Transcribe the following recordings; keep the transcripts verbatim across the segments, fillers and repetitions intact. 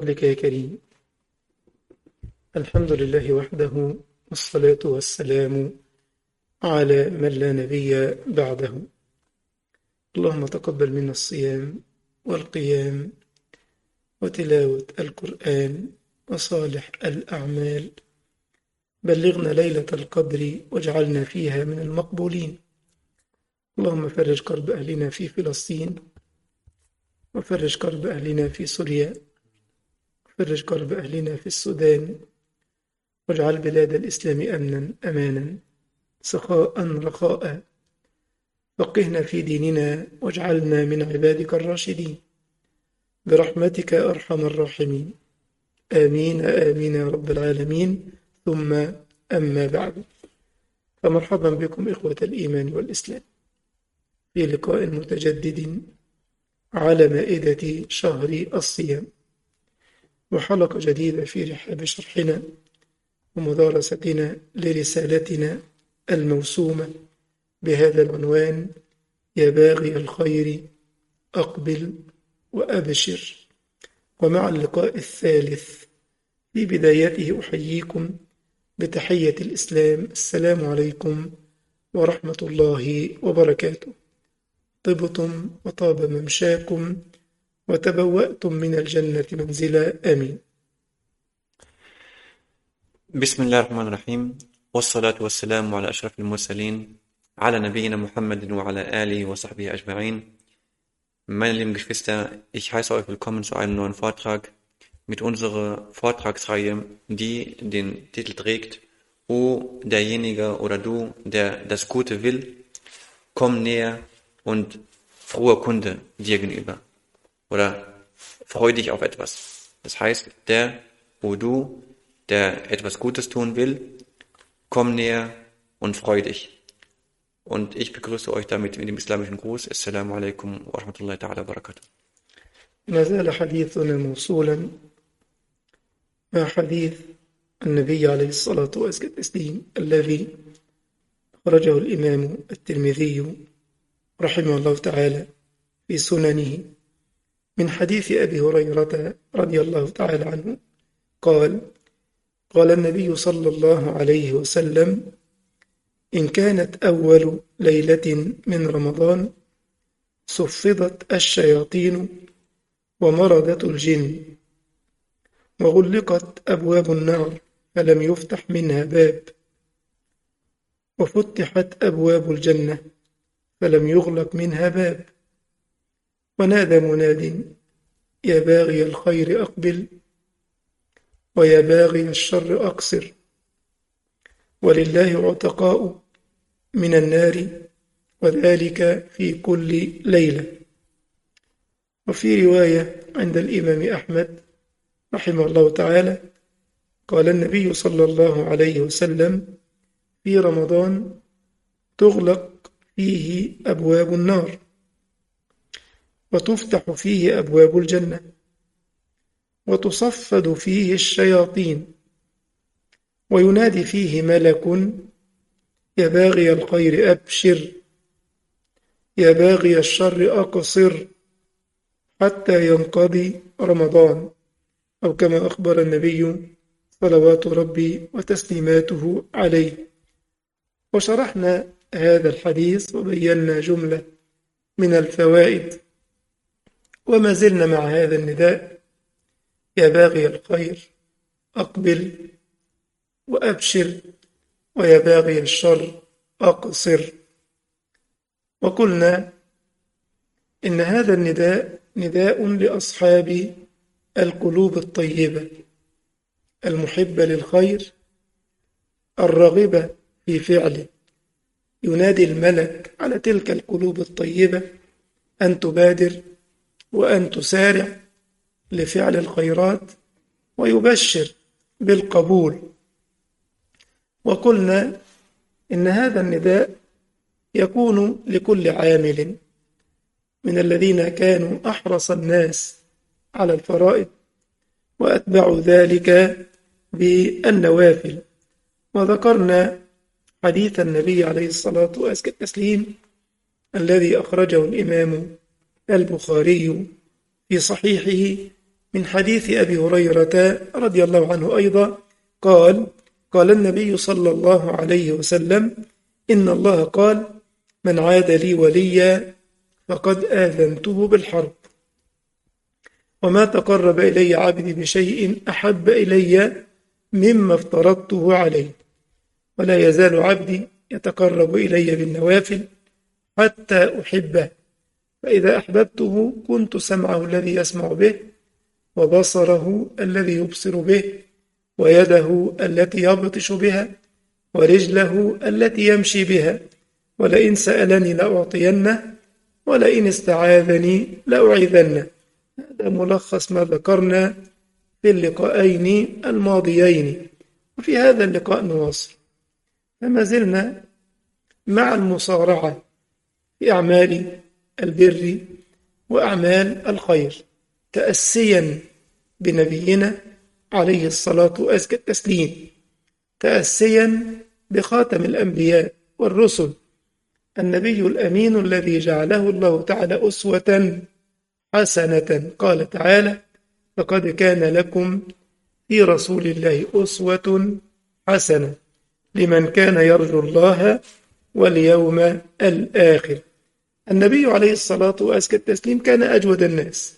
فضلك يا كريم. الحمد لله وحده، والصلاة والسلام على من لا نبي بعده. اللهم تقبل منا الصيام والقيام وتلاوة القرآن وصالح الأعمال. بلغنا ليلة القدر واجعلنا فيها من المقبولين. اللهم فرج كرب أهلنا في فلسطين، وفرج كرب أهلنا في سوريا، وفرج كرب أهلنا في السودان، واجعل بلاد الإسلام أمنا أمانا سخاء رخاء. فقهنا في ديننا واجعلنا من عبادك الراشدين برحمتك يا أرحم الراحمين. آمين آمين يا رب العالمين. ثم أما بعد، فمرحبا بكم إخوة الإيمان والإسلام في لقاء متجدد على مائدة شهر الصيام، وحلقة جديدة في رحاب شرحنا ومدارستنا لرسالتنا الموسومة بهذا العنوان: يا باغي الخير أقبل وأبشر. ومع اللقاء الثالث في بدايته أحييكم بتحية الإسلام: السلام عليكم ورحمة الله وبركاته. طبتم وطاب ممشاكم وتبوأتم من الجنة منزلا. آمين. بسم الله الرحمن الرحيم، والصلاة والسلام على أشرف المرسلين, على Nabiyina Muhammadin wa ala alihi wa sahbihi ajma'in. Meine lieben Geschwister, ich heiße euch willkommen zu einem neuen Vortrag mit unserer Vortragsreihe, die den Titel trägt: O derjenige oder du, der das Gute will, komm näher und frohe Kunde dir gegenüber. Oder freu dich auf etwas. Das heißt, der, o du, der etwas Gutes tun will, komm näher und freu dich. Und ich begrüße euch damit mit dem islamischen Gruß: Assalamu alaikum wa rahmatullahi ta'ala wa barakatuh. ما زال حديثنا موصولا مع حديث النبي عليه الصلاة والسلام الذي أخرجه الإمام الترمذي رحمه الله تعالى في سننه من حديث أبي هريرة رضي الله تعالى عنه قال: قال النبي صلى الله عليه وسلم: إن كانت أول ليلة من رمضان صفدت الشياطين ومرضت الجن وغلقت أبواب النار فلم يفتح منها باب، وفتحت أبواب الجنة فلم يغلق منها باب، ونادى مناد: يا باغي الخير أقبل ويا باغي الشر أقصر، ولله عتقاء من النار وذلك في كل ليلة. وفي رواية عند الإمام أحمد رحمه الله تعالى قال النبي صلى الله عليه وسلم: في رمضان تغلق فيه أبواب النار وتفتح فيه أبواب الجنة وتصفد فيه الشياطين وينادي فيه ملك: يا باغي الخير أبشر، يا باغي الشر أقصر، حتى ينقضي رمضان، أو كما أخبر النبي صلوات ربي وتسليماته عليه. وشرحنا هذا الحديث وبينا جملة من الفوائد، وما زلنا مع هذا النداء: يا باغي الخير أقبل وأبشر، ويا باغي الشر أقصر. وقلنا إن هذا النداء نداء لأصحاب القلوب الطيبة المحبة للخير الراغبة في فعله. ينادي الملك على تلك القلوب الطيبة أن تبادر وأن تسارع لفعل الخيرات، ويبشر بالقبول. وقلنا إن هذا النداء يكون لكل عامل من الذين كانوا أحرص الناس على الفرائض وأتبعوا ذلك بالنوافل. وذكرنا حديث النبي عليه الصلاة والسلام الذي أخرجه الإمام البخاري في صحيحه من حديث أبي هريرة رضي الله عنه أيضا قال قال النبي صلى الله عليه وسلم إن الله قال من عاد لي وليا فقد آذنته بالحرب وما تقرب إلي عبدي بشيء أحب إلي مما افترضته عليه ولا يزال عبدي يتقرب إلي بالنوافل حتى أحبه فإذا أحببته كنت سمعه الذي يسمع به وبصره الذي يبصر به ويده التي يبطش بها ورجله التي يمشي بها ولئن سألني لأعطينه ولئن استعاذني لأعيذنه. هذا ملخص ما ذكرنا في اللقاءين الماضيين، وفي هذا اللقاء نواصل. فما زلنا مع المصارعة في أعمال البر وأعمال الخير تأسيا بنبينا عليه الصلاة وأزكى التسليم، تأسيا بخاتم الأنبياء والرسل النبي الأمين الذي جعله الله تعالى أسوة حسنة. قال تعالى لقد كان لكم في رسول الله أسوة حسنة لمن كان يرجو الله واليوم الآخر. النبي عليه الصلاة وأزكى التسليم كان أجود الناس،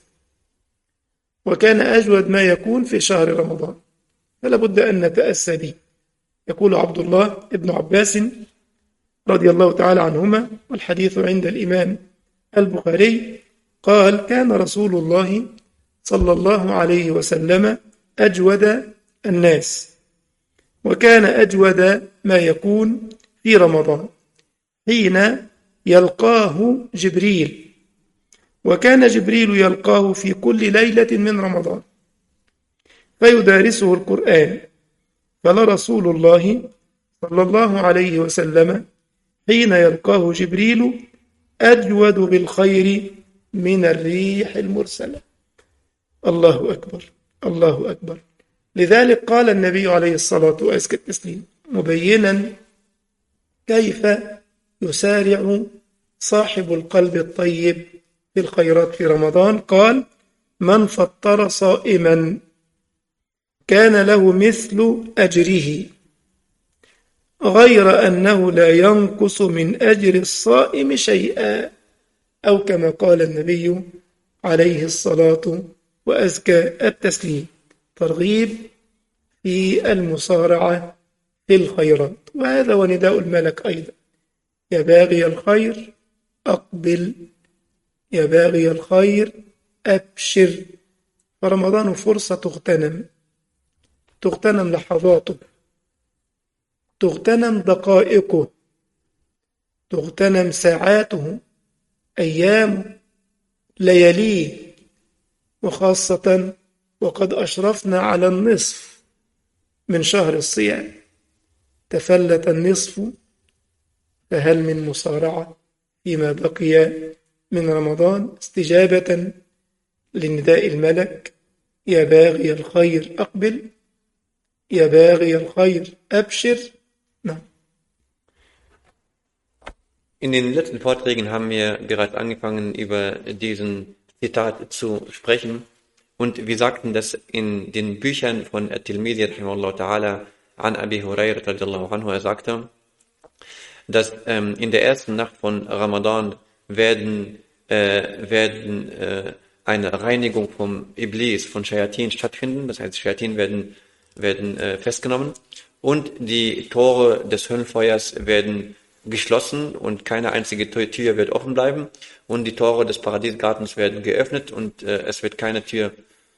وكان أجود ما يكون في شهر رمضان، فلا بد أن نتأسى به. يقول عبد الله ابن عباس رضي الله تعالى عنهما والحديث عند الإمام البخاري قال كان رسول الله صلى الله عليه وسلم أجود الناس، وكان أجود ما يكون في رمضان حين يلقاه جبريل، وكان جبريل يلقاه في كل ليلة من رمضان فيدارسه القرآن، فلرسول الله صلى الله عليه وسلم حين يلقاه جبريل أجود بالخير من الريح المرسلة. الله أكبر الله أكبر. لذلك قال النبي عليه الصلاة والسلام مبينا كيف يسارع صاحب القلب الطيب في الخيرات في رمضان، قال من فطر صائما كان له مثل أجره غير أنه لا ينقص من أجر الصائم شيئا، أو كما قال النبي عليه الصلاة وأزكى التسليم. ترغيب في المصارعة في الخيرات، وهذا ونداء الملك أيضا يا باغي الخير أقبل يا باغي الخير أبشر. فرمضان فرصة تغتنم، تغتنم لحظاته، تغتنم دقائقه، تغتنم ساعاته، أيامه، لياليه، وخاصة وقد أشرفنا على النصف من شهر الصيام، تفلت النصف، فهل من مصارعة فيما بقي من رمضان استجابة لنداء الملك يا باغي الخير أقبل يا باغي الخير أبشر. نعم. In den letzten Vorträgen haben wir bereits angefangen, über diesen Zitat zu sprechen. Und wir sagten, dass in den Büchern von At-Tirmidhi rahimahullah ta'ala an Abi Hurairah radiyallahu anhu, er sagte, dass ähm, in der ersten Nacht von Ramadan werden, äh, werden äh, eine Reinigung vom Iblis, von Shayatin stattfinden. Das heißt, Shayatin werden, werden äh, festgenommen und die Tore des Höllenfeuers werden geschlossen und keine einzige Tür wird offen bleiben und die Tore des Paradiesgartens werden geöffnet und äh, es wird keine Tür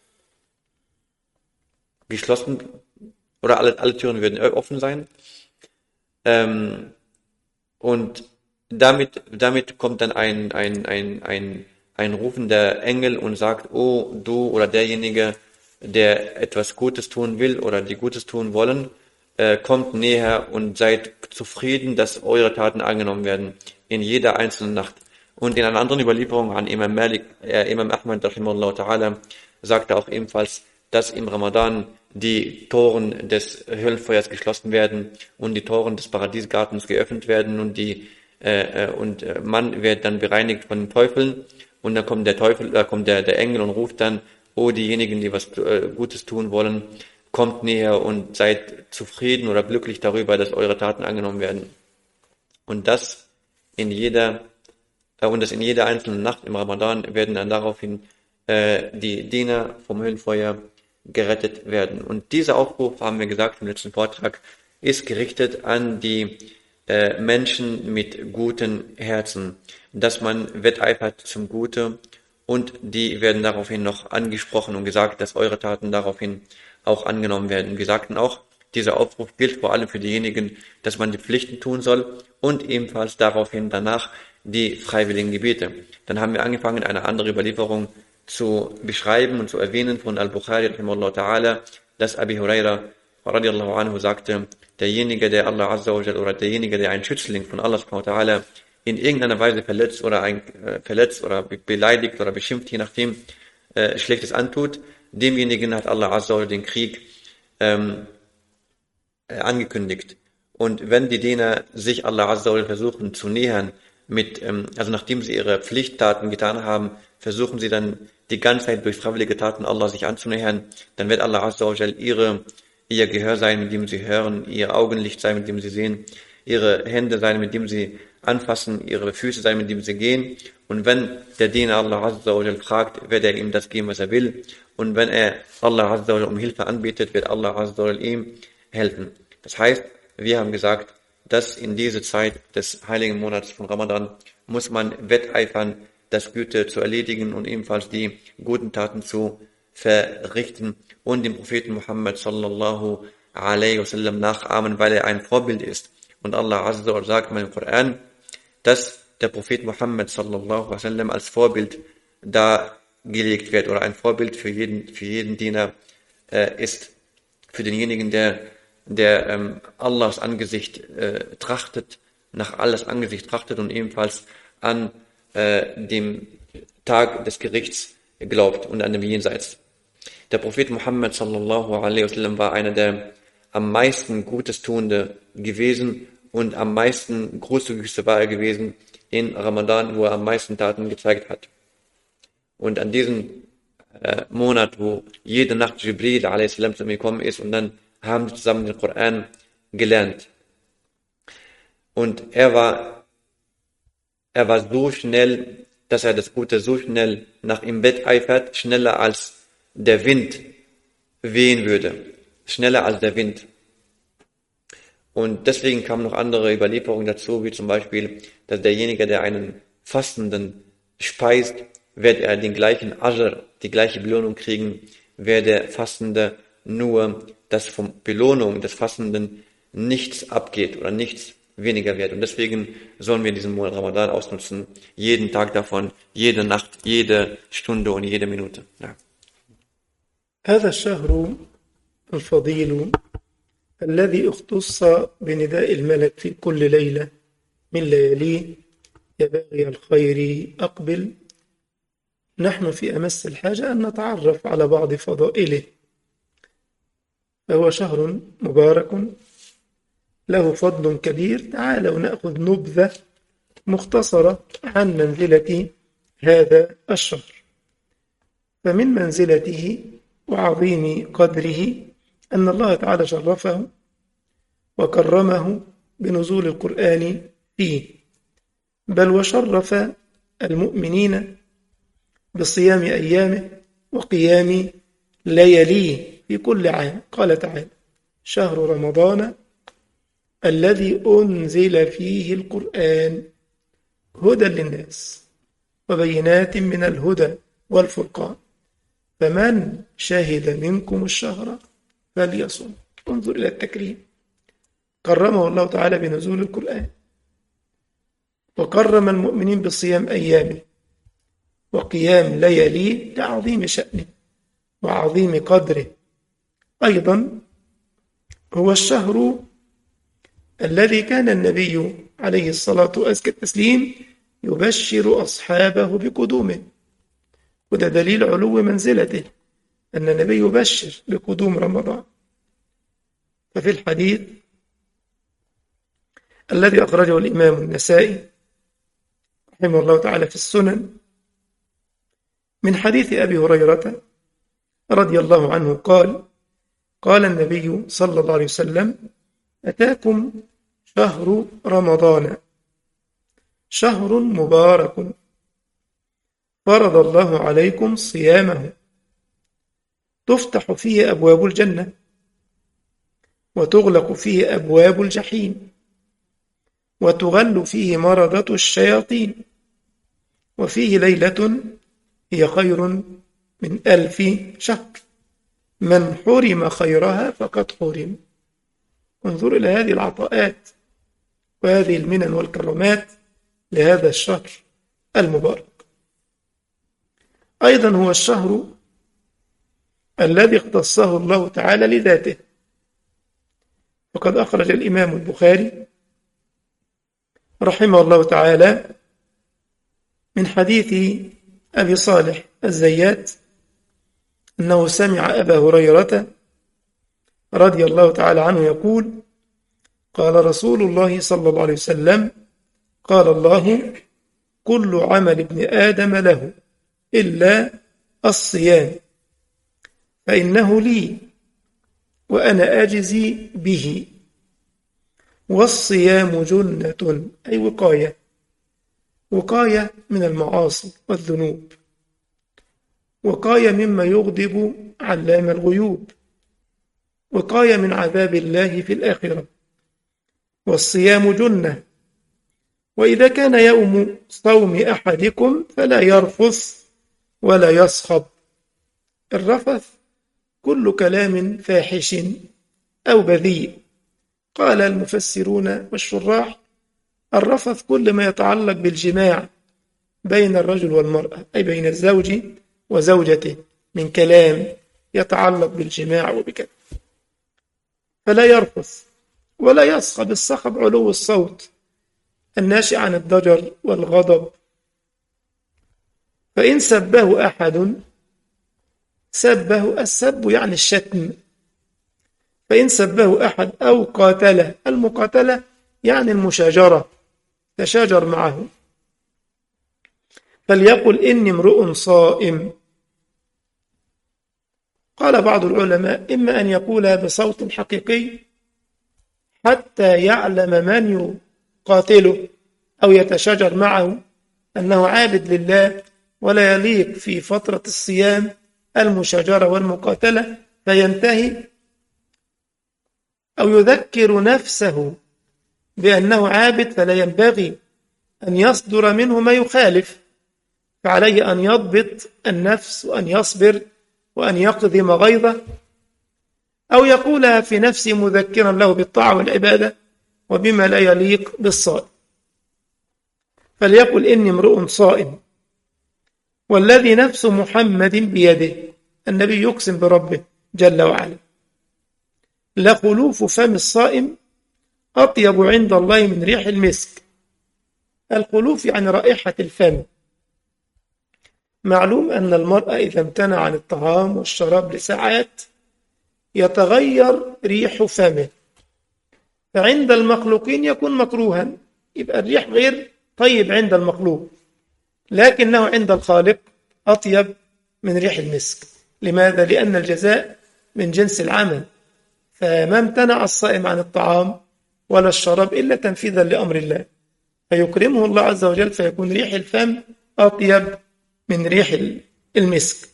geschlossen oder alle, alle Türen werden offen sein. Ähm, und damit, damit kommt dann ein, ein, ein, ein, ein rufender Engel und sagt, oh, du oder derjenige, der etwas Gutes tun will oder die Gutes tun wollen, äh, kommt näher und seid zufrieden, dass eure Taten angenommen werden in jeder einzelnen Nacht. Und in einer anderen Überlieferung an Imam Malik, äh, Imam Ahmad rahimahullah ta'ala, sagte auch ebenfalls, dass im Ramadan die Toren des Höllenfeuers geschlossen werden und die Toren des Paradiesgartens geöffnet werden und die äh, und man wird dann bereinigt von den Teufeln und dann kommt der Teufel, da kommt der der Engel und ruft dann, O diejenigen, die was äh, Gutes tun wollen, kommt näher und seid zufrieden oder glücklich darüber, dass eure Taten angenommen werden. Und das in jeder äh, und das in jeder einzelnen Nacht im Ramadan werden dann daraufhin äh, die Diener vom Höllenfeuer gerettet werden. Und dieser Aufruf, haben wir gesagt im letzten Vortrag, ist gerichtet an die äh, Menschen mit guten Herzen, dass man wetteifert zum Gute, und die werden daraufhin noch angesprochen und gesagt, dass eure Taten daraufhin auch angenommen werden. Wir sagten auch, dieser Aufruf gilt vor allem für diejenigen, dass man die Pflichten tun soll und ebenfalls daraufhin danach die freiwilligen Gebete. Dann haben wir angefangen, eine andere Überlieferung zu beschreiben und zu erwähnen von Al-Bukhari, rahimahullah ta'ala, dass Abi Huraira radiallahu anhu sagte, derjenige, der Allah Azza wa Jal, oder derjenige, der einen Schützling von Allah subhanahu wa ta'ala in irgendeiner Weise verletzt oder ein, äh, verletzt oder beleidigt oder beschimpft, je nachdem, äh, Schlechtes antut, demjenigen hat Allah Azza wa Jal den Krieg ähm, äh, angekündigt. Und wenn die Diener sich Allah Azza wa Jal versuchen zu nähern, mit, ähm, also nachdem sie ihre Pflichttaten getan haben, versuchen sie dann die ganze Zeit durch freiwillige Taten Allah sich anzunähern, dann wird Allah Azza wa Jal ihre, ihr Gehör sein, mit dem sie hören, ihr Augenlicht sein, mit dem sie sehen, ihre Hände sein, mit dem sie anfassen, ihre Füße sein, mit dem sie gehen. Und wenn der Diener Allah Azza wa Jal fragt, wird er ihm das geben, was er will. Und wenn er Allah Azza wa Jal um Hilfe anbietet, wird Allah Azza wa Jal ihm helfen. Das heißt, wir haben gesagt, dass in dieser Zeit des heiligen Monats von Ramadan muss man wetteifern, das Gute zu erledigen und ebenfalls die guten Taten zu verrichten und dem Propheten Muhammad sallallahu alaihi wasallam nachahmen, weil er ein Vorbild ist. Und Allah Azza wa Jalla sagt im Koran, dass der Prophet Muhammad sallallahu alaihi wasallam als Vorbild dargelegt wird oder ein Vorbild für jeden, für jeden Diener äh, ist, für denjenigen, der der ähm, Allahs Angesicht äh, trachtet, nach Allahs Angesicht trachtet und ebenfalls an äh, dem Tag des Gerichts glaubt und an dem Jenseits. Der Prophet Muhammad sallallahu alaihi wasallam war einer der am meisten Gutes Tuende gewesen und am meisten großzügigste war er gewesen in Ramadan, wo er am meisten Taten gezeigt hat. Und an diesem äh, Monat, wo jede Nacht Jibril alaihi salam zu mir gekommen ist, und dann haben sie zusammen den Koran gelernt. Und er war, er war so schnell, dass er das Gute so schnell nach ihm wetteifert, schneller als der Wind wehen würde. Schneller als der Wind. Und deswegen kamen noch andere Überlieferungen dazu, wie zum Beispiel, dass derjenige, der einen Fastenden speist, wird er den gleichen Ajr, die gleiche Belohnung kriegen, wer der Fastende nur, dass von Belohnung des Fastenden nichts abgeht oder nichts weniger wird. Und deswegen sollen wir diesen Monat Ramadan ausnutzen, jeden Tag davon, jede Nacht, jede Stunde und jede Minute. Ja. هذا الشهر الفضيل الذي اختص بنداء الملك في كل ليلة من لياليه يا باغي الخير أقبل. نحن في أمس الحاجة أن نتعرف على بعض فضائله، فهو شهر مبارك له فضل كبير. تعالوا نأخذ نبذة مختصرة عن منزلة هذا الشهر. فمن منزلته وعظيم قدره أن الله تعالى شرفه وكرمه بنزول القرآن فيه، بل وشرف المؤمنين بصيام أيامه وقيام لياليه في كل عام. قال تعالى: شهر رمضان الذي أنزل فيه القرآن هدى للناس وبينات من الهدى والفرقان فمن شهد منكم الشهر فليصم. انظر إلى التكريم، كرمه الله تعالى بنزول القرآن، وكرم المؤمنين بصيام أيامه وقيام لياليه لعظيم شأنه وعظيم قدره. أيضا هو الشهر الذي كان النبي عليه الصلاة وأزكى التسليم يبشر أصحابه بقدومه، وده دليل علو منزلته أن النبي يبشر بقدوم رمضان. ففي الحديث الذي أخرجه الإمام النسائي رحمه الله تعالى في السنن من حديث أبي هريرة رضي الله عنه قال قال النبي صلى الله عليه وسلم أتاكم شهر رمضان شهر مبارك فرض الله عليكم صيامه تفتح فيه أبواب الجنة وتغلق فيه أبواب الجحيم وتغل فيه مرضة الشياطين وفيه ليلة هي خير من ألف شهر من حرم خيرها فقد حرم. انظر إلى هذه العطاءات وهذه المنن والكرامات لهذا الشهر المبارك. أيضا هو الشهر الذي اختصه الله تعالى لذاته، وقد أخرج الإمام البخاري رحمه الله تعالى من حديث أبي صالح الزيات أنه سمع أبا هريرة رضي الله تعالى عنه يقول قال رسول الله صلى الله عليه وسلم قال الله كل عمل ابن آدم له إلا الصيام فإنه لي وأنا أجزي به والصيام جنة أي وقاية وقاية من المعاصي والذنوب وقاية مما يغضب علام الغيوب وقاية من عذاب الله في الآخرة والصيام جنة وإذا كان يوم صوم أحدكم فلا يرفث ولا يصخب. الرفث كل كلام فاحش أو بذيء. قال المفسرون والشراح الرفث كل ما يتعلق بالجماع بين الرجل والمرأة أي بين الزوج وزوجته من كلام يتعلق بالجماع وبكذا، فلا يرفث ولا يصخب. الصخب علو الصوت الناشئ عن الضجر والغضب. فإن سبه أحد سبه السب يعني الشتم. فإن سبه أحد أو قاتله، المقاتلة يعني المشاجرة، تشاجر معه، فليقل إني امرؤ صائم. قال بعض العلماء إما أن يقولها بصوت حقيقي حتى يعلم من يقاتله أو يتشاجر معه أنه عابد لله ولا يليق في فترة الصيام المشاجرة والمقاتلة فينتهي، أو يذكر نفسه بأنه عابد فلا ينبغي أن يصدر منه ما يخالف، فعليه أن يضبط النفس وأن يصبر وأن يقضم غيظه، أو يقولها في نفسه مذكرا له بالطاعة والعبادة وبما لا يليق بالصائم. فليقل إني امرؤ صائم والذي نفس محمد بيده. النبي يقسم بربه جل وعلا لخلوف فم الصائم أطيب عند الله من ريح المسك. الخلوف يعني رائحة الفم. معلوم أن المرأة إذا امتنع عن الطعام والشراب لساعات يتغير ريح فمه، فعند المخلوقين يكون مكروها، يبقى الريح غير طيب عند المخلوق، لكنه عند الخالق أطيب من ريح المسك. لماذا؟ لأن الجزاء من جنس العمل. فما امتنع الصائم عن الطعام ولا الشراب إلا تنفيذا لأمر الله فيكرمه الله عز وجل، فيكون ريح الفم أطيب من ريح المسك.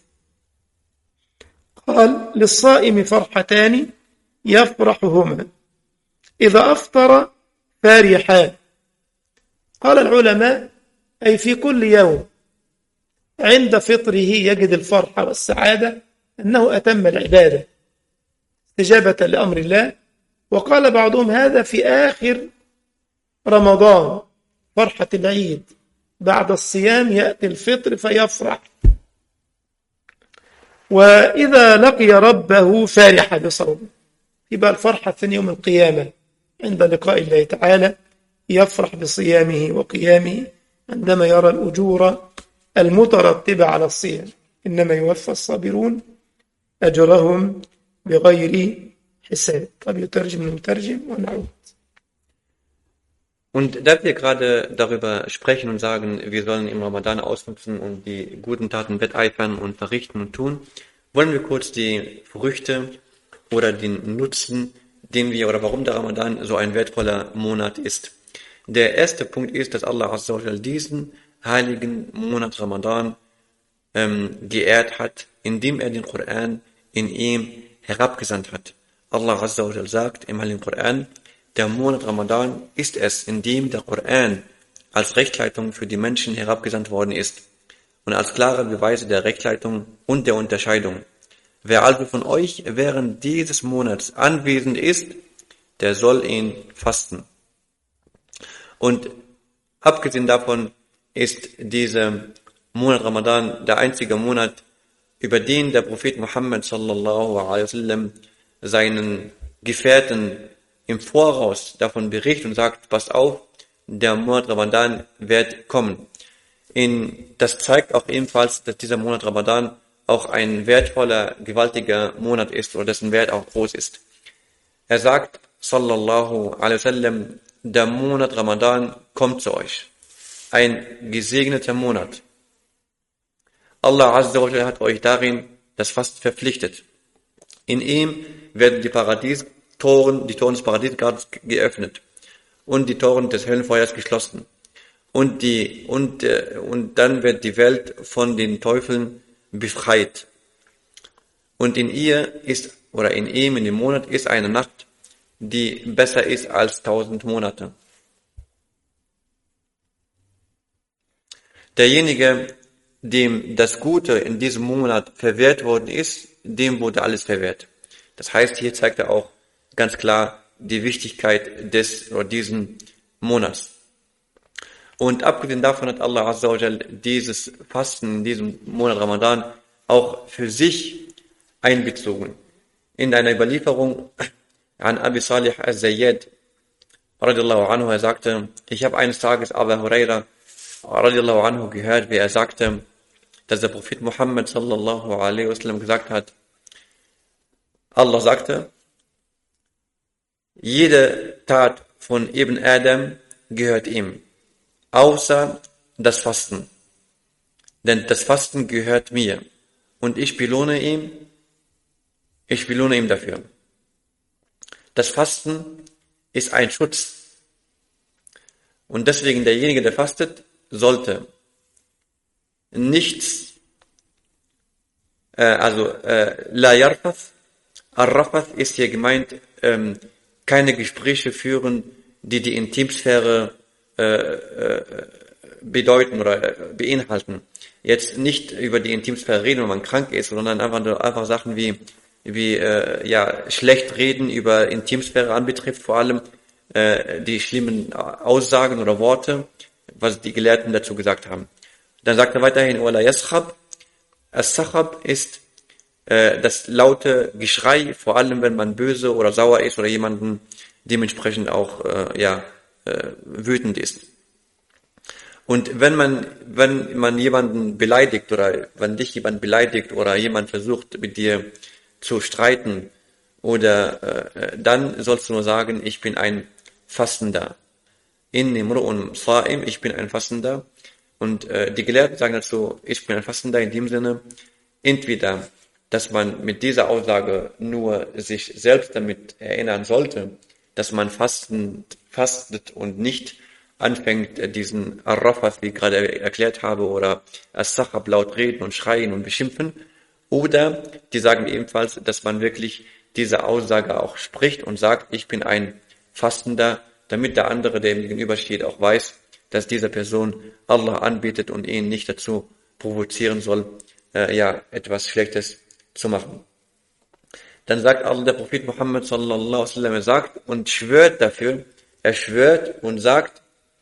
قال للصائم فرحتان يفرحهما إذا أفطر فرحان. قال العلماء أي في كل يوم عند فطره يجد الفرحة والسعادة أنه أتم العبادة استجابة لأمر الله. وقال بعضهم هذا في آخر رمضان فرحة العيد، بعد الصيام يأتي الفطر فيفرح. وإذا لقي ربه فرح بصومه، يبقى الفرحة في يوم القيامة عند لقاء الله تعالى يفرح بصيامه وقيامه عندما يرى الأجور المترتبة على الصيام. إنما يوفى الصابرون أجرهم بغير حساب. طب يترجم المترجم ونعود. Und da wir gerade darüber sprechen und sagen, wir sollen im Ramadan ausnutzen und die guten Taten wetteifern und verrichten und tun, wollen wir kurz die Früchte oder den Nutzen, den wir oder warum der Ramadan so ein wertvoller Monat ist. Der erste Punkt ist, dass Allah Azza wa Jal diesen heiligen Monat Ramadan ähm, geehrt hat, indem er den Koran in ihm herabgesandt hat. Allah Azza wa Jal sagt im heiligen Koran, der Monat Ramadan ist es, in dem der Koran als Rechtleitung für die Menschen herabgesandt worden ist und als klare Beweise der Rechtleitung und der Unterscheidung. Wer also von euch während dieses Monats anwesend ist, der soll ihn fasten. Und abgesehen davon ist dieser Monat Ramadan der einzige Monat, über den der Prophet Muhammad sallallahu alaihi wasallam seinen Gefährten im Voraus davon berichtet und sagt, passt auf, der Monat Ramadan wird kommen. In, das zeigt auch ebenfalls, dass dieser Monat Ramadan auch ein wertvoller, gewaltiger Monat ist oder dessen Wert auch groß ist. Er sagt, sallallahu alaihi wasallam, der Monat Ramadan kommt zu euch. Ein gesegneter Monat. Allah Azza wa Jalla hat euch darin das Fasten verpflichtet. In ihm werden die Paradiestoren, die Toren des Paradiesgartens geöffnet und die Toren des Höllenfeuers geschlossen. Und die, und, äh, und dann wird die Welt von den Teufeln befreit. Und in ihr ist, oder in ihm, in dem Monat, ist eine Nacht, die besser ist als tausend Monate. Derjenige, dem das Gute in diesem Monat verwehrt worden ist, dem wurde alles verwehrt. Das heißt, hier zeigt er auch ganz klar die Wichtigkeit des oder diesen Monats. Und abgesehen davon hat Allah Azza wa Jal dieses Fasten in diesem Monat Ramadan auch für sich einbezogen. In einer Überlieferung an Abi Salih al-Zayyad radiallahu anhu, er sagte, ich habe eines Tages Abu Huraira radiallahu anhu gehört, wie er sagte, dass der Prophet Muhammad sallallahu alaihi wasallam gesagt hat, Allah sagte, jede Tat von Ibn Adam gehört ihm, außer das Fasten. Denn das Fasten gehört mir und ich belohne ihm, ich belohne ihm dafür. Das Fasten ist ein Schutz. Und deswegen derjenige, der fastet, sollte nichts, äh, also äh, la yarfath, ar-rafath ist hier gemeint, ähm, keine Gespräche führen, die die Intimsphäre äh, äh, bedeuten oder äh, beinhalten. Jetzt nicht über die Intimsphäre reden, wenn man krank ist, sondern einfach einfach Sachen wie wie äh, ja schlecht reden über Intimsphäre anbetrifft, vor allem äh, die schlimmen Aussagen oder Worte, was die Gelehrten dazu gesagt haben. Dann sagt er weiterhin, wala yaskhab. As-Sakhab ist äh, das laute Geschrei, vor allem wenn man böse oder sauer ist oder jemanden dementsprechend auch äh, ja äh, wütend ist. Und wenn man wenn man jemanden beleidigt oder wenn dich jemand beleidigt oder jemand versucht mit dir zu streiten oder äh, dann sollst du nur sagen, ich bin ein Fastender. Inni mru'un sa'im, ich bin ein Fastender. Und äh, die Gelehrten sagen dazu, ich bin ein Fastender in dem Sinne, entweder, dass man mit dieser Aussage nur sich selbst damit erinnern sollte, dass man fastend, fastet und nicht anfängt, diesen Arrafat, wie ich gerade erklärt habe, oder As-Sakhab laut reden und schreien und beschimpfen. Oder die sagen ebenfalls, dass man wirklich diese Aussage auch spricht und sagt, ich bin ein Fastender, damit der andere, der ihm gegenübersteht, auch weiß, dass diese Person Allah anbetet und ihn nicht dazu provozieren soll, äh, ja, etwas Schlechtes zu machen. Dann sagt Allah, der Prophet Muhammad sallallahu alaihi wasallam, er sagt und schwört dafür, er schwört und sagt,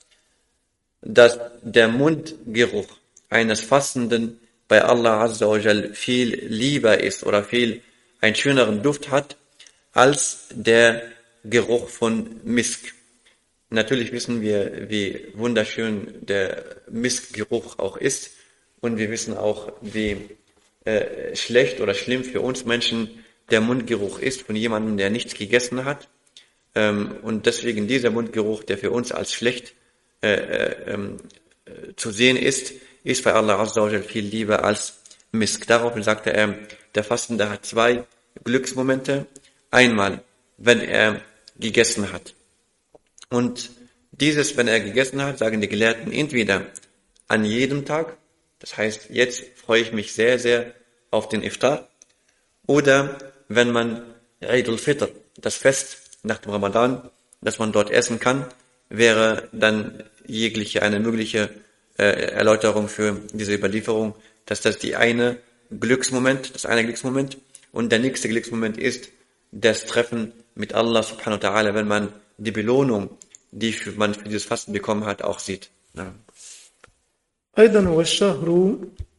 dass der Mundgeruch eines Fastenden bei Allah Azza wa Jal viel lieber ist oder viel einen schöneren Duft hat als der Geruch von Misk. Natürlich wissen wir, wie wunderschön der Miskgeruch auch ist und wir wissen auch, wie äh, schlecht oder schlimm für uns Menschen der Mundgeruch ist von jemandem, der nichts gegessen hat. Ähm, und deswegen dieser Mundgeruch, der für uns als schlecht äh, äh, äh, zu sehen ist, ist bei Allah Azza wa Jal viel lieber als Misk. Daraufhin sagte er, der Fastende hat zwei Glücksmomente. Einmal, wenn er gegessen hat. Und dieses, wenn er gegessen hat, sagen die Gelehrten, entweder an jedem Tag, das heißt, jetzt freue ich mich sehr, sehr auf den Iftar, oder wenn man Eid al-Fitr, das Fest nach dem Ramadan, dass man dort essen kann, wäre dann jegliche eine mögliche äh, Erläuterung für diese Überlieferung, dass das die eine Glücksmoment, das eine Glücksmoment und der nächste Glücksmoment ist das Treffen mit Allah subhanahu wa ta'ala, wenn man die Belohnung, die für man für dieses Fasten bekommen hat, auch sieht. Ja. أيضا هو الشهر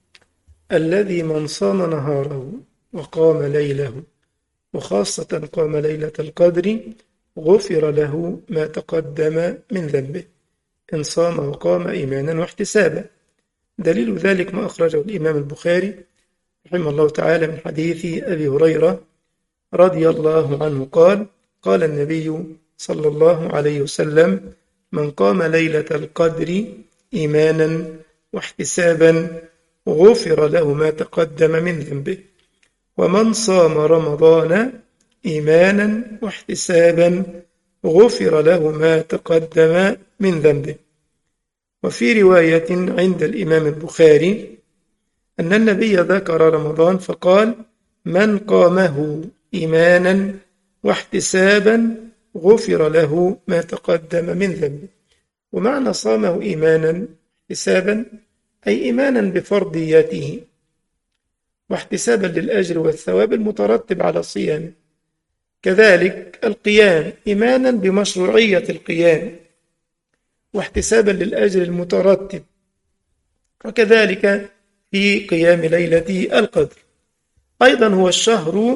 الذي من صام نهاره وقام ليله وخاصة قام ليلة القدر غفر له ما تقدم من ذنبه إن صام وقام إيمانا واحتسابا. دليل ذلك ما أخرجه الإمام البخاري رحمه الله تعالى من حديث أبي هريرة رضي الله عنه قال قال النبي صلى الله عليه وسلم من قام ليلة القدر إيمانا واحتسابا غفر له ما تقدم من ذنبه ومن صام رمضان إيمانا واحتسابا غفر له ما تقدم من ذنبه. وفي رواية عند الإمام البخاري أن النبي ذكر رمضان فقال من قامه إيمانا واحتسابا غفر له ما تقدم من ذنبه. ومعنى صامه إيمانا واحتسابا أي إيمانا بفرضيته واحتسابا للأجر والثواب المترتب على صيامه. كذلك القيام إيمانا بمشروعية القيام واحتسابا للأجر المترتب، وكذلك في قيام ليلة القدر. أيضا هو الشهر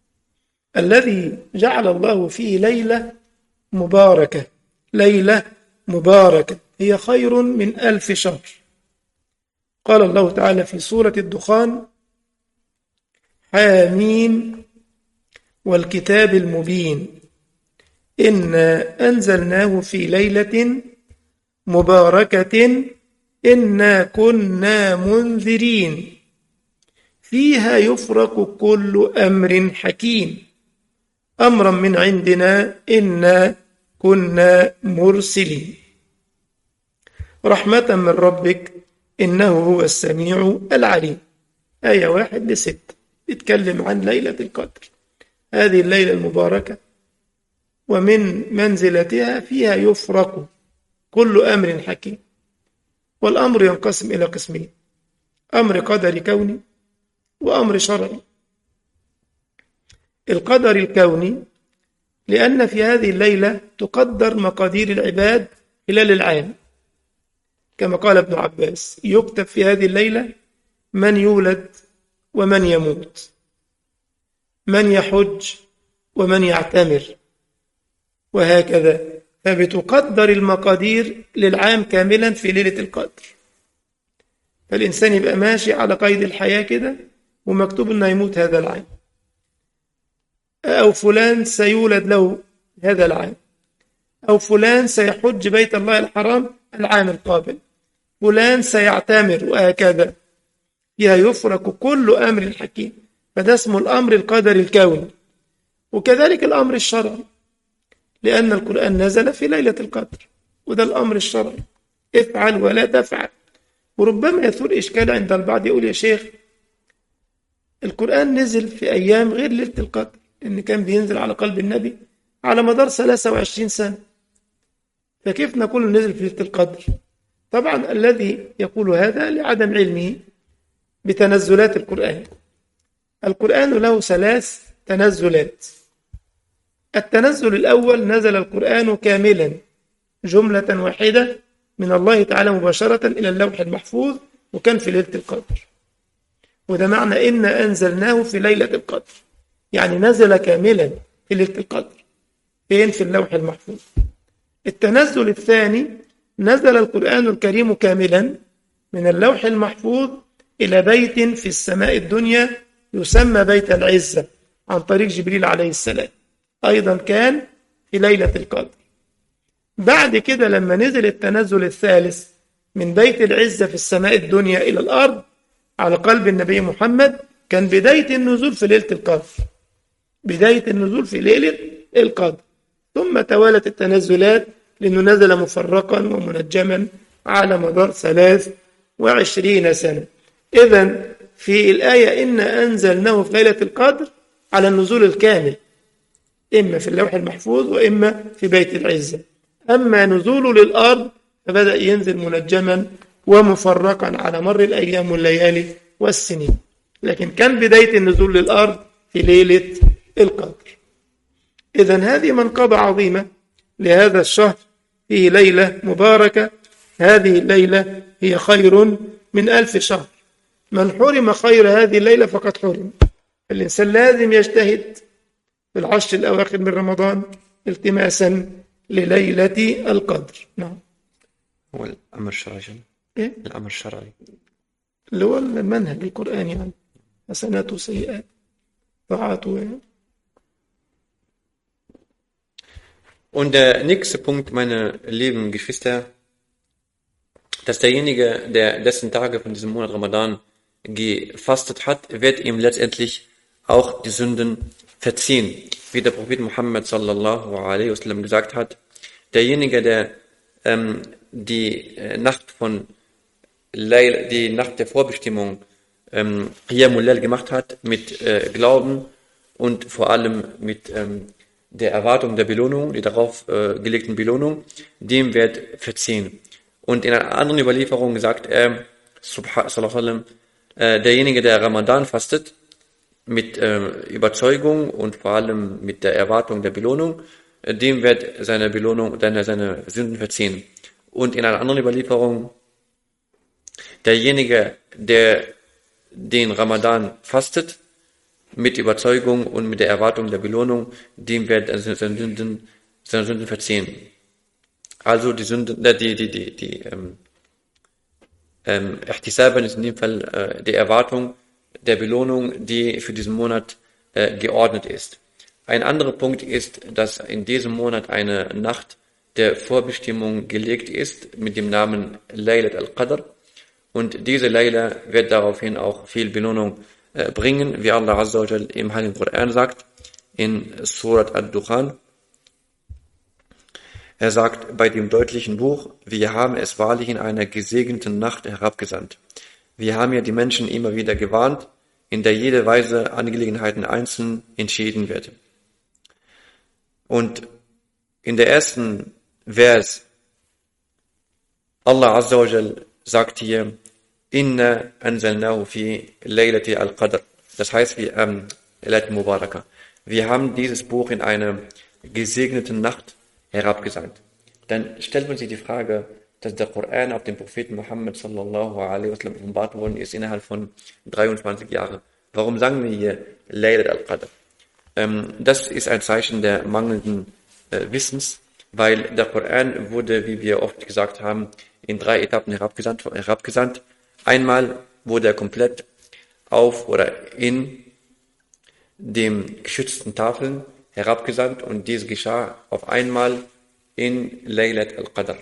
الذي جعل الله فيه ليلة مباركة، ليلة مباركة هي خير من ألف شهر. قال الله تعالى في سورة الدخان حاميم والكتاب المبين إنا أنزلناه في ليلة مباركة إنا كنا منذرين فيها يفرق كل أمر حكيم أمرا من عندنا إنا كنا مرسلين رحمة من ربك إنه هو السميع العليم. آية واحد لست يتكلم عن ليلة القدر، هذه الليلة المباركة ومن منزلتها فيها يفرق كل أمر حكيم. والأمر ينقسم إلى قسمين: أمر قدري كوني وأمر شرعي. القدر الكوني لأن في هذه الليلة تقدر مقادير العباد خلال العام، كما قال ابن عباس يكتب في هذه الليلة من يولد ومن يموت، من يحج ومن يعتمر، وهكذا. فبتقدر المقادير للعام كاملا في ليلة القدر. فالإنسان يبقى ماشي على قيد الحياة كده ومكتوب أنه يموت هذا العام، أو فلان سيولد له هذا العام، أو فلان سيحج بيت الله الحرام العام القابل، فلان سيعتمر، وهكذا. فيها يفرق كل أمر حكيم. فده اسمه الأمر القدري الكوني. وكذلك الأمر الشرعي لأن القرآن نزل في ليلة القدر، وده الأمر الشرعي افعل ولا تفعل. وربما يثور إشكال عند البعض يقول يا شيخ القرآن نزل في أيام غير ليلة القدر، إن كان بينزل على قلب النبي على مدار ثلاثة وعشرين سنة، فكيف نقول نزل في ليلة القدر؟ طبعا الذي يقول هذا لعدم علمه بتنزلات القرآن. القرآن له ثلاث تنزلات. التنزل الأول نزل القرآن كاملا جملة واحدة من الله تعالى مباشرة إلى اللوح المحفوظ، وكان في ليلة القدر. وده معنى إنا أنزلناه في ليلة القدر، يعني نزل كاملا في ليلة القدر. فين؟ في اللوح المحفوظ. التنزل الثاني نزل القرآن الكريم كاملا من اللوح المحفوظ إلى بيت في السماء الدنيا يسمى بيت العزة عن طريق جبريل عليه السلام، أيضا كان في ليلة القدر. بعد كده لما نزل التنزل الثالث من بيت العزة في السماء الدنيا إلى الأرض على قلب النبي محمد، كان بداية النزول في ليلة القدر، بداية النزول في ليلة القدر، ثم توالت التنزلات لأنه نزل مفرقا ومنجما على مدار ثلاث وعشرين سنة. إذن في الآية إن أنزلناه في ليلة القدر على النزول الكامل، إما في اللوح المحفوظ وإما في بيت العزة. أما نزوله للأرض فبدأ ينزل منجما ومفرقا على مر الأيام والليالي والسنين، لكن كان بداية النزول للأرض في ليلة القدر. إذن هذه منقبة عظيمة لهذا الشهر، فيه ليلة مباركة، هذه الليلة هي خير من ألف شهر. من حرم خير هذه الليلة فقد حرم. الإنسان لازم يجتهد في العشر الأواخر من رمضان التماسا لليلة القدر. نعم. هو الأمر الشرعي. إيه؟ الأمر الشرعي اللي هو المنهج القرآني يعني حسنات وسيئات طاعات و... Und der nächste Punkt, meine lieben Geschwister, dass derjenige, der dessen Tage von diesem Monat Ramadan gefastet hat, wird ihm letztendlich auch die Sünden verziehen. Wie der Prophet Muhammad sallallahu alaihi wasallam gesagt hat, derjenige, der ähm, die äh, Nacht von Layl, die Nacht der Vorbestimmung ähm, Qiyamul Layl gemacht hat, mit äh, Glauben und vor allem mit ähm, der Erwartung der Belohnung, die darauf äh, gelegten Belohnung, dem wird verziehen. Und in einer anderen Überlieferung sagt er, sallallahu alaihi wasallam, äh, derjenige, der Ramadan fastet, mit äh, Überzeugung und vor allem mit der Erwartung der Belohnung, äh, dem wird seine Belohnung, seine, seine Sünden verziehen. Und in einer anderen Überlieferung, derjenige, der den Ramadan fastet, mit Überzeugung und mit der Erwartung der Belohnung, dem wird seine Sünden, seine Sünden verziehen. Also die Sünden, äh, die, die, die, die, ähm, ähm, Ihtisaban ist in dem Fall äh, die Erwartung der Belohnung, die für diesen Monat äh, geordnet ist. Ein anderer Punkt ist, dass in diesem Monat eine Nacht der Vorbestimmung gelegt ist mit dem Namen Laylat al-Qadr, und diese Layla wird daraufhin auch viel Belohnung äh, bringen, wie Allah Azza wa Jal im Heiligen Koran sagt, in Surat ad-Dukhan. Er sagt bei dem deutlichen Buch, wir haben es wahrlich in einer gesegneten Nacht herabgesandt. Wir haben ja die Menschen immer wieder gewarnt, in der jede Weise Angelegenheiten einzeln entschieden wird. Und in der ersten Vers, Allah Azza wa Jal sagt hier, Inna anzalnahu fi Laylati al-Qadr. Das heißt, wir, ähm, Laylat Mubaraka. Wir haben dieses Buch in einer gesegneten Nacht herabgesandt. Dann stellt man sich die Frage, dass der Koran auf den Propheten Muhammad sallallahu alaihi wasallam offenbart worden ist innerhalb von dreiundzwanzig Jahren. Warum sagen wir hier Laylat al-Qadr? Ähm, das ist ein Zeichen der mangelnden äh, Wissens, weil der Koran wurde, wie wir oft gesagt haben, in drei Etappen herabgesandt. herabgesandt. Einmal wurde er komplett auf oder in dem geschützten Tafeln herabgesandt, und dies geschah auf einmal in Laylat al-Qadr.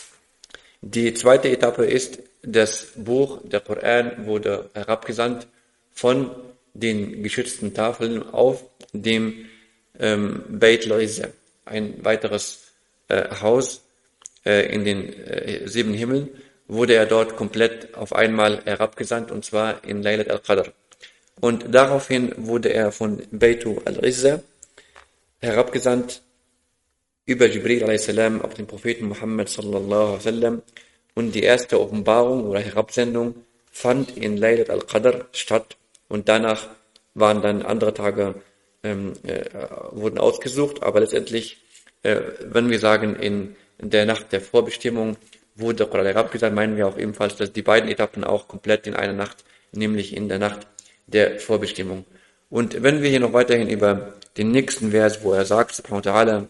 Die zweite Etappe ist, das Buch, der Koran, wurde herabgesandt von den geschützten Tafeln auf dem ähm, Beit al-Izza, ein weiteres äh, Haus äh, in den äh, sieben Himmeln, wurde er dort komplett auf einmal herabgesandt, und zwar in Laylat al-Qadr. Und daraufhin wurde er von Beitu al-Izza herabgesandt über Jibril a.s. auf den Propheten Muhammad sallallahu alaihi wasallam, und die erste Offenbarung oder Herabsendung fand in Laylat al-Qadr statt, und danach waren dann andere Tage ähm, äh, wurden ausgesucht, aber letztendlich, äh, wenn wir sagen, in der Nacht der Vorbestimmung wurde der Koran herabgesandt, meinen wir auch ebenfalls, dass die beiden Etappen auch komplett in einer Nacht, nämlich in der Nacht der Vorbestimmung. Und wenn wir hier noch weiterhin über den nächsten Vers, wo er sagt, subhanahu wa ta'ala,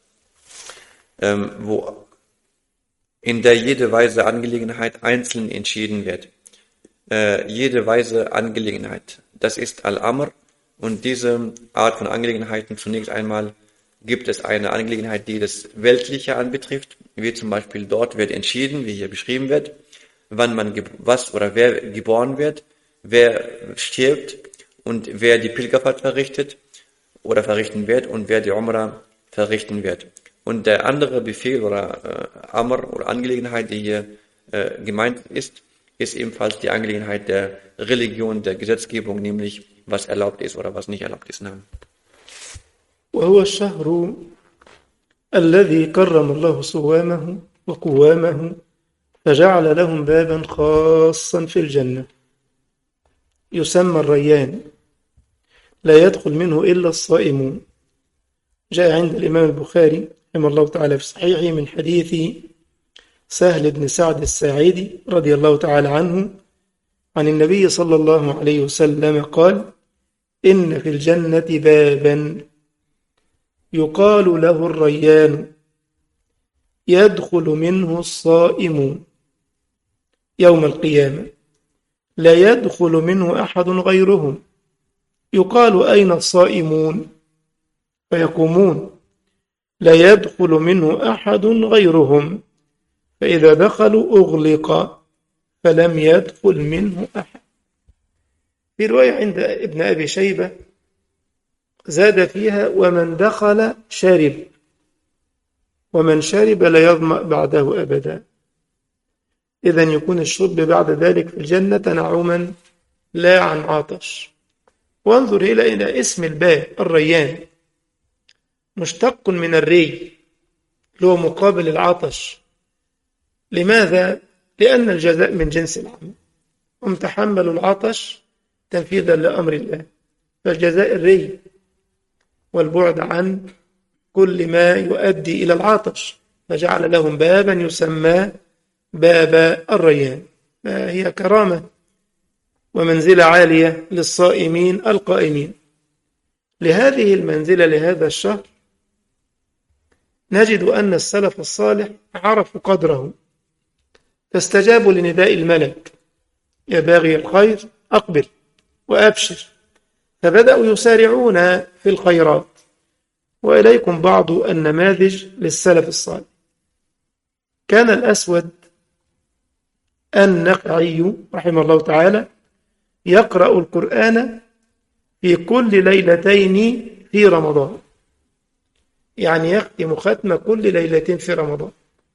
ähm, wo in der jede Weise Angelegenheit einzeln entschieden wird. Äh, jede Weise Angelegenheit, das ist Al-Amr, und diese Art von Angelegenheiten, zunächst einmal gibt es eine Angelegenheit, die das Weltliche anbetrifft, wie zum Beispiel dort wird entschieden, wie hier beschrieben wird, wann man, was oder wer geboren wird, wer stirbt, und wer die Pilgerfahrt verrichtet oder verrichten wird und wer die Umrah verrichten wird. Und der andere Befehl oder äh, Amr oder Angelegenheit, die hier äh, gemeint ist, ist ebenfalls die Angelegenheit der Religion, der Gesetzgebung, nämlich was erlaubt ist oder was nicht erlaubt ist. وهو الشهر الذي كرم الله صوامه وقوامه فجعل لهم بابا خاصا في الجنة يسمى الريان لا يدخل منه إلا الصائمون. جاء عند الإمام البخاري رحمه الله تعالى في صحيحه من حديث سهل بن سعد الساعدي رضي الله تعالى عنه عن النبي صلى الله عليه وسلم قال: إن في الجنة بابا يقال له الريان يدخل منه الصائمون يوم القيامة لا يدخل منه أحد غيرهم يقال: أين الصائمون؟ فيقومون: لا يدخل منه أحد غيرهم، فإذا دخلوا أغلق فلم يدخل منه أحد. في رواية عند ابن أبي شيبة زاد فيها: ومن دخل شرب، ومن شرب لا يظمأ بعده أبدا. إذن يكون الشرب بعد ذلك في الجنة تنعما لا عن عطش. وانظر إلى إلى اسم الباب الريان مشتق من الري اللي هو مقابل العطش. لماذا؟ لأن الجزاء من جنس العمل، هم تحملوا العطش تنفيذا لأمر الله، فالجزاء الري والبعد عن كل ما يؤدي إلى العطش، فجعل لهم بابا يسمى باب الريان. هي كرامة ومنزلة عالية للصائمين القائمين. لهذه المنزلة لهذا الشهر نجد أن السلف الصالح عرفوا قدره فاستجابوا لنداء الملك: يا باغي الخير أقبل وأبشر، فبدأوا يسارعون في الخيرات. وإليكم بعض النماذج للسلف الصالح. كان الأسود النقعي رحمه الله تعالى يقرأ القرآن في كل ليلتين في رمضان، يعني يختم ختم كل ليلتين في رمضان.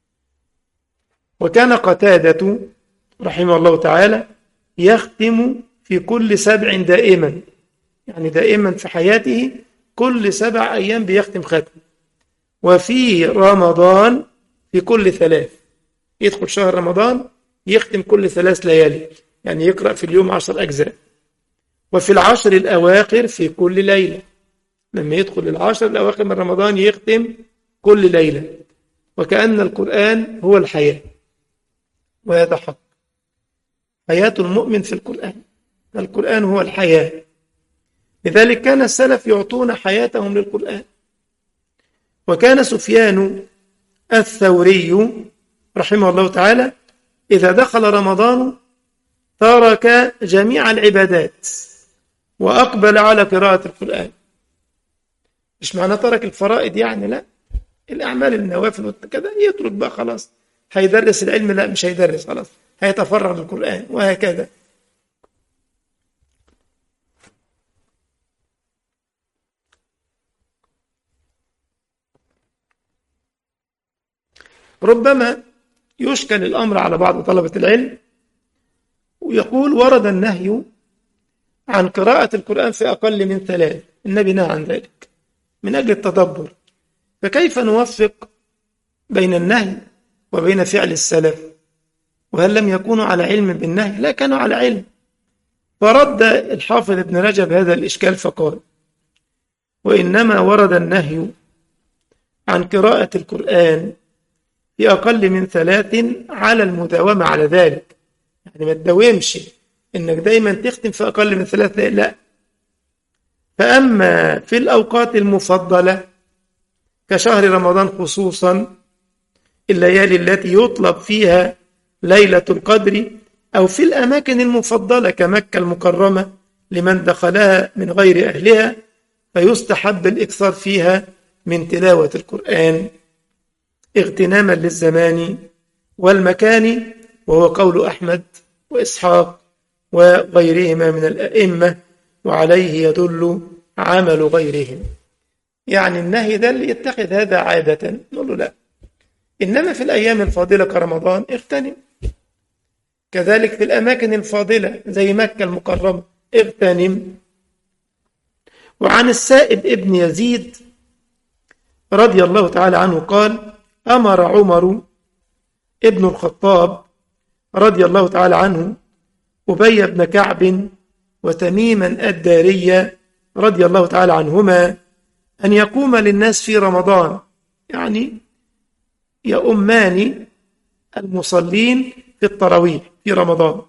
وكان قتادة رحمه الله تعالى يختم في كل سبع دائما، يعني دائما في حياته كل سبع أيام بيختم ختم. وفي رمضان في كل ثلاث، يدخل شهر رمضان يختم كل ثلاث ليالي، يعني يقرأ في اليوم عشر أجزاء. وفي العشر الأواخر في كل ليلة، لما يدخل العشر الأواخر من رمضان يختم كل ليلة. وكأن القرآن هو الحياة، وهذا حق. حياة المؤمن في القرآن، القرآن هو الحياة. لذلك كان السلف يعطون حياتهم للقرآن. وكان سفيان الثوري رحمه الله تعالى إذا دخل رمضان ترك جميع العبادات وأقبل على قراءة القرآن. مش معنى ترك الفرائض يعني، لا، الأعمال النوافل وكذا يترك بقى خلاص. هيدرس العلم؟ لا، مش هيدرس خلاص، هيتفرغ للقرآن، وهكذا. ربما يشكل الأمر على بعض طلبة العلم ويقول: ورد النهي عن قراءة القرآن في أقل من ثلاث، النبي نهى عن ذلك من أجل التدبر، فكيف نوفق بين النهي وبين فعل السلف؟ وهل لم يكونوا على علم بالنهي؟ لا، كانوا على علم. فرد الحافظ ابن رجب هذا الإشكال فقال: وإنما ورد النهي عن قراءة القرآن في أقل من ثلاث على المداومة على ذلك، يعني ما تداومش إنك دايما تختم في أقل من ثلاث، لا. فأما في الأوقات المفضلة كشهر رمضان خصوصا، الليالي التي يطلب فيها ليلة القدر، أو في الأماكن المفضلة كمكة المكرمة لمن دخلها من غير أهلها، فيستحب الإكثار فيها من تلاوة القرآن اغتناما للزمان والمكان، وهو قول أحمد وإسحاق وغيرهما من الأئمة. وعليه يدل عمل غيرهم. يعني النهي ده اللي يتخذ هذا عادة نقول له لا، إنما في الأيام الفاضلة كرمضان اغتنم، كذلك في الأماكن الفاضلة زي مكة المكرمة اغتنم. وعن السائب ابن يزيد رضي الله تعالى عنه قال: أمر عمر ابن الخطاب رضي الله تعالى عنه أبي بن كعب وتميما الدارية رضي الله تعالى عنهما أن يقوم للناس في رمضان، يعني يؤمان المصلين في التراويح في رمضان.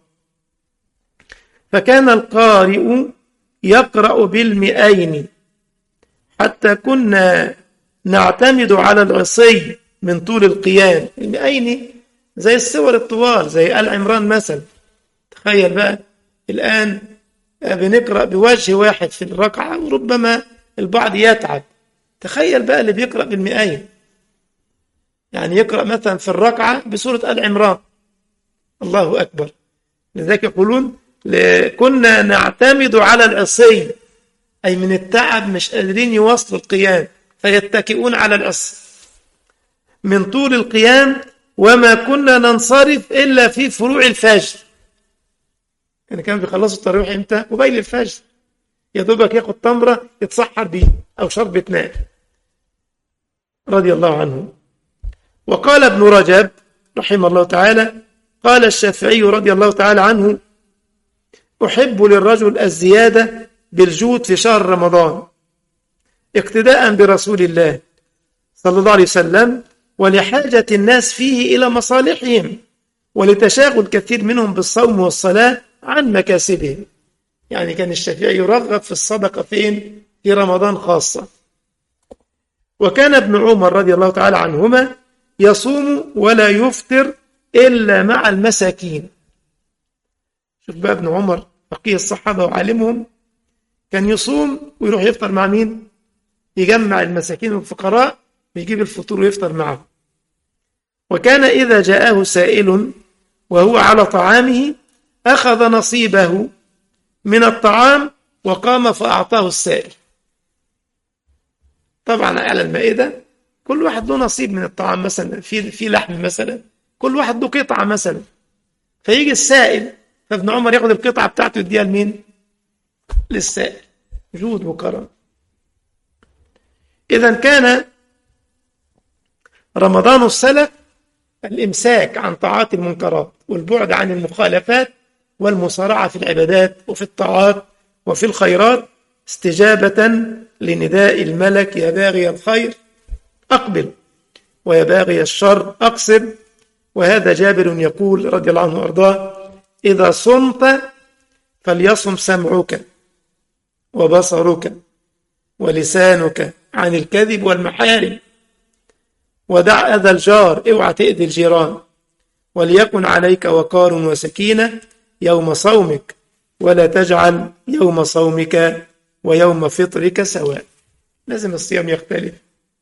فكان القارئ يقرأ بالمئين حتى كنا نعتمد على العصي من طول القيام. المئين زي السور الطوال زي آل عمران مثلا. تخيل بقى الآن بنقرأ بوجه واحد في الركعة وربما البعض يتعب. تخيل بقى اللي بيقرأ بالمئين، يعني يقرأ مثلا في الركعة بسورة آل عمران. الله أكبر. لذلك يقولون كنا نعتمد على العصي، أي من التعب مش قادرين يواصلوا القيام فيتكئون على العصي من طول القيام. وما كنا ننصرف إلا في فروع الفجر، يعني كانوا بيخلصوا التراويح إمتى؟ قبيل الفجر، يا دوبك ياخد تمرة يتصحر بيه أو شربة ماء رضي الله عنه. وقال ابن رجب رحمه الله تعالى: قال الشافعي رضي الله تعالى عنه: أحب للرجل الزيادة بالجود في شهر رمضان اقتداء برسول الله صلى الله عليه وسلم، ولحاجة الناس فيه إلى مصالحهم، ولتشاغل كثير منهم بالصوم والصلاة عن مكاسبهم. يعني كان الشافعي يرغب في الصدقة فين؟ في رمضان خاصة. وكان ابن عمر رضي الله تعالى عنهما يصوم ولا يفطر إلا مع المساكين. شوف بقى ابن عمر فقيه الصحابة وعالمهم، كان يصوم ويروح يفطر مع مين؟ يجمع المساكين والفقراء ويجيب الفطور ويفطر معه. وكان إذا جاءه سائل وهو على طعامه أخذ نصيبه من الطعام وقام فأعطاه السائل. طبعا على المائدة كل واحد له نصيب من الطعام، مثلا في في لحم مثلا كل واحد له قطعة مثلا، فيجي السائل فابن عمر ياخد القطعة بتاعته يديها لمين؟ للسائل. جود وكرم. إذا كان رمضان السلف الإمساك عن طاعات المنكرات والبعد عن المخالفات والمسارعة في العبادات وفي الطاعات وفي الخيرات استجابة لنداء الملك: يا باغي الخير أقبل ويا باغي الشر أقصر. وهذا جابر يقول رضي الله عنه وأرضاه: إذا صمت فليصم سمعك وبصرك ولسانك عن الكذب والمحارم، ودع أذى الجار، اوعى تأذي الجيران، وليكن عليك وقار وسكينة يوم صومك، ولا تجعل يوم صومك ويوم فطرك سواء. لازم الصيام يختلف.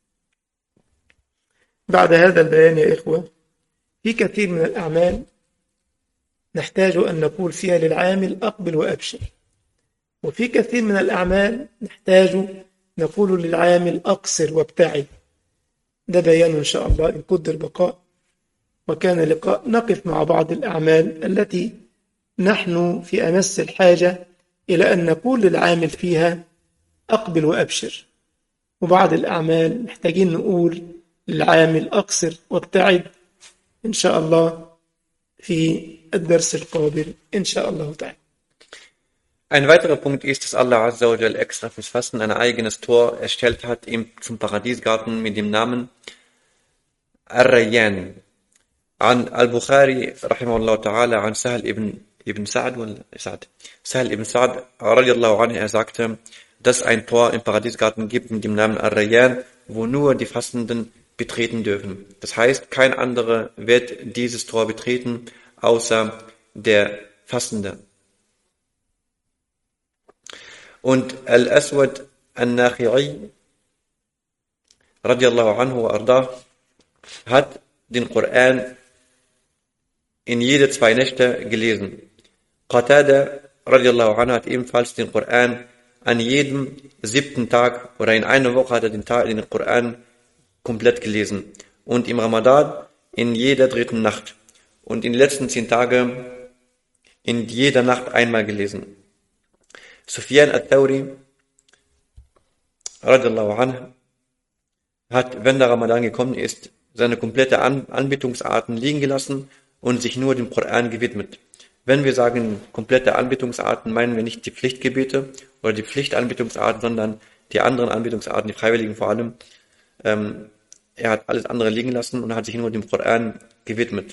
بعد هذا البيان يا إخوة، في كثير من الأعمال نحتاج أن نقول فيها للعامل أقبل وأبشر، وفي كثير من الأعمال نحتاج نقول للعامل أقصر وابتعد. ده بيان إن شاء الله إن قدر بقاء وكان لقاء، نقف مع بعض الأعمال التي نحن في أمس الحاجة إلى أن نقول للعامل فيها أقبل وأبشر، وبعض الأعمال محتاجين نقول للعامل أقصر وابتعد. إن شاء الله في الدرس القابل إن شاء الله تعالى. Ein weiterer Punkt ist, dass Allah Azza wa Jal extra fürs Fasten ein eigenes Tor erstellt hat, eben zum Paradiesgarten mit dem Namen Ar-Rayyan. An Al-Bukhari, rahimahullah ta'ala, an Sahal ibn, ibn Sa'd, Sa'd, Sahal ibn Sa'd, radiallahu anhu, er sagte, dass es ein Tor im Paradiesgarten gibt mit dem Namen Ar-Rayyan, wo nur die Fastenden betreten dürfen. Das heißt, kein anderer wird dieses Tor betreten, außer der Fastende. Und Al-Aswad Al-Nakhi'i radiallahu anhu wa ardah hat den Koran in jede zwei Nächte gelesen. Qatada radiallahu anhu hat ebenfalls den Koran an jedem siebten Tag oder in einer Woche hat er den, Tag, den Koran komplett gelesen. Und im Ramadan in jeder dritten Nacht. Und in den letzten zehn Tagen in jeder Nacht einmal gelesen. Sufyan al-Thawri radiallahu anhu hat, wenn der Ramadan gekommen ist, seine komplette An- Anbetungsarten liegen gelassen und sich nur dem Koran gewidmet. Wenn wir sagen komplette Anbetungsarten, meinen wir nicht die Pflichtgebete oder die Pflichtanbetungsarten, sondern die anderen Anbetungsarten, die Freiwilligen vor allem. Ähm, er hat alles andere liegen lassen und hat sich nur dem Koran gewidmet.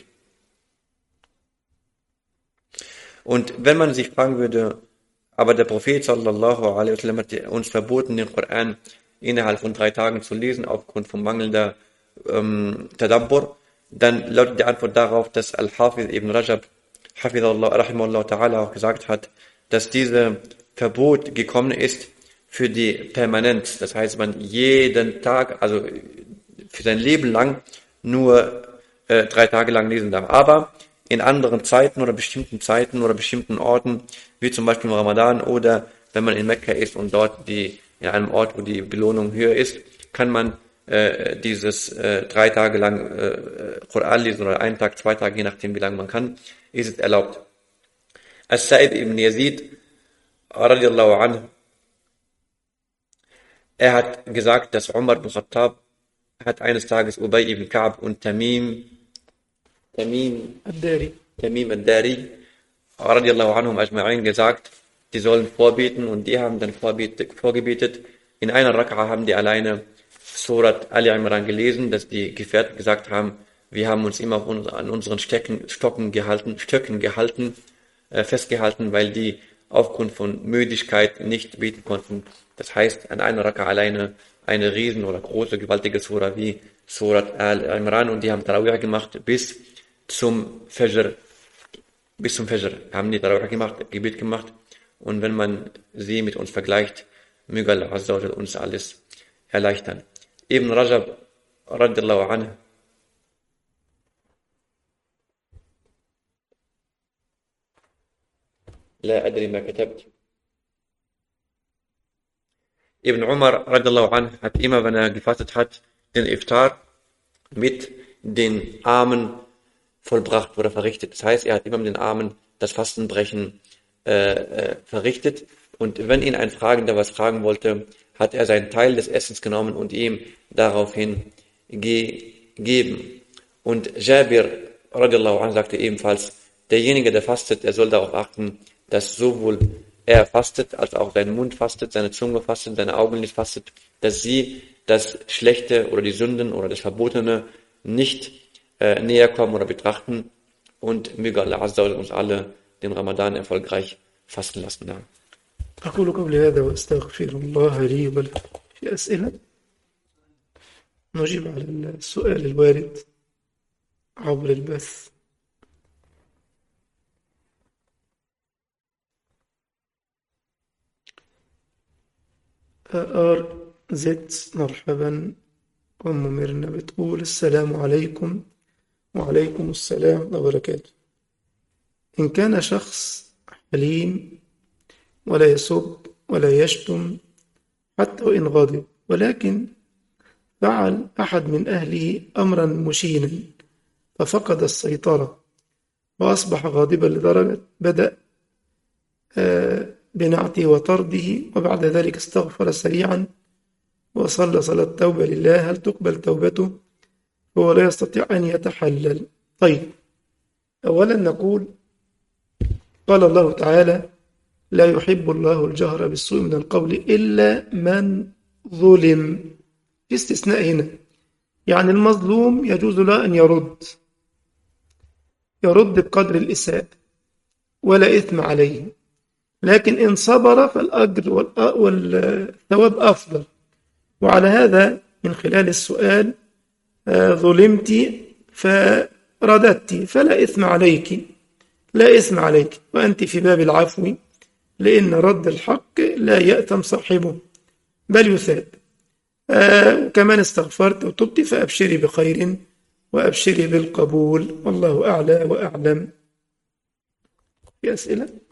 Und wenn man sich fragen würde, aber der Prophet sallallahu alaihi wasallam hat uns verboten, den Koran innerhalb von drei Tagen zu lesen, aufgrund von mangelnder ähm, Tadabbur, dann lautet die Antwort darauf, dass Al-Hafiz ibn Rajab Hafidhullah, rahimahullah ta'ala auch gesagt hat, dass dieses Verbot gekommen ist für die Permanenz. Das heißt, man jeden Tag, also für sein Leben lang nur äh, drei Tage lang lesen darf. Aber in anderen Zeiten oder bestimmten Zeiten oder bestimmten Orten, wie zum Beispiel im Ramadan oder wenn man in Mekka ist und dort die in einem Ort, wo die Belohnung höher ist, kann man äh, dieses äh, drei Tage lang äh, Koran lesen oder einen Tag, zwei Tage, je nachdem wie lange man kann, ist es erlaubt. As-Sa'id ibn Yazid radiallahu anhu, er hat gesagt, dass Umar ibn Khattab hat eines Tages Ubay ibn Ka'b und Tamim Tamim الداري Tamim al-Dari radiallahu anhum ajma'in gesagt, die sollen vorbeten und die haben dann vorbetet, vorgebetet. In einer Raka'a haben die alleine Surat Ali Imran gelesen, dass die Gefährten gesagt haben, wir haben uns immer an unseren Stecken, Stocken gehalten, Stöcken gehalten, äh, festgehalten, weil die aufgrund von Müdigkeit nicht beten konnten. Das heißt, an einer Raka'a alleine eine riesen oder große, gewaltige Sura wie Surat Al-Imran und die haben Tarawih gemacht bis zum Fajr, bis zum Fajr haben die Tarawih gemacht, Gebet gemacht. Und wenn man sie mit uns vergleicht, möge Allah Azza wa Jalla uns alles erleichtern. Ibn Rajab radiallahu anhu لا أدري ما كتبت. Ibn Umar radiallahu anhu hat immer, wenn er gefastet hat, den Iftar mit den Armen vollbracht oder verrichtet. Das heißt, er hat immer mit den Armen das Fastenbrechen äh, äh, verrichtet. Und wenn ihn ein Fragender was fragen wollte, hat er seinen Teil des Essens genommen und ihm daraufhin gegeben. Und Jabir radiallahu anhu sagte ebenfalls, derjenige, der fastet, er soll darauf achten, dass sowohl er fastet, als auch sein Mund fastet, seine Zunge fastet, seine Augen nicht fastet, dass sie das Schlechte oder die Sünden oder das Verbotene nicht äh, näher kommen oder betrachten. Und möge Allah Azza wa Jalla uns alle den Ramadan erfolgreich fasten lassen. Ja. أقول قولي هذا وأستغفر الله لي ولكم. في أسئلة؟ نجيب على السؤال الوارد عبر البث. آر زد مرحبا. أم ميرنا بتقول السلام عليكم. وعليكم السلام ورحمة الله وبركاته. إن كان شخص حليم ولا يسب ولا يشتم حتى وإن غضب، ولكن فعل أحد من أهله أمرا مشينا ففقد السيطرة وأصبح غاضبا لدرجة بدأ بنعته وطرده، وبعد ذلك استغفر سريعا وصلى صلاة التوبة لله، هل تقبل توبته؟ هو لا يستطيع أن يتحلل. طيب، أولا نقول قال الله تعالى لا يحب الله الجهر بالسوء من القول إلا من ظلم. في استثناء هنا، يعني المظلوم يجوز له أن يرد يرد بقدر الإساءة ولا إثم عليه، لكن إن صبر فالأجر والثواب أفضل. وعلى هذا من خلال السؤال ظلمت فرددت فلا إثم عليك، لا إثم عليك، وأنت في باب العفو، لأن رد الحق لا يأثم صاحبه بل يثاب. آه كمان استغفرت وتبت فأبشري بخير وأبشري بالقبول، والله أعلى وأعلم. في أسئلة؟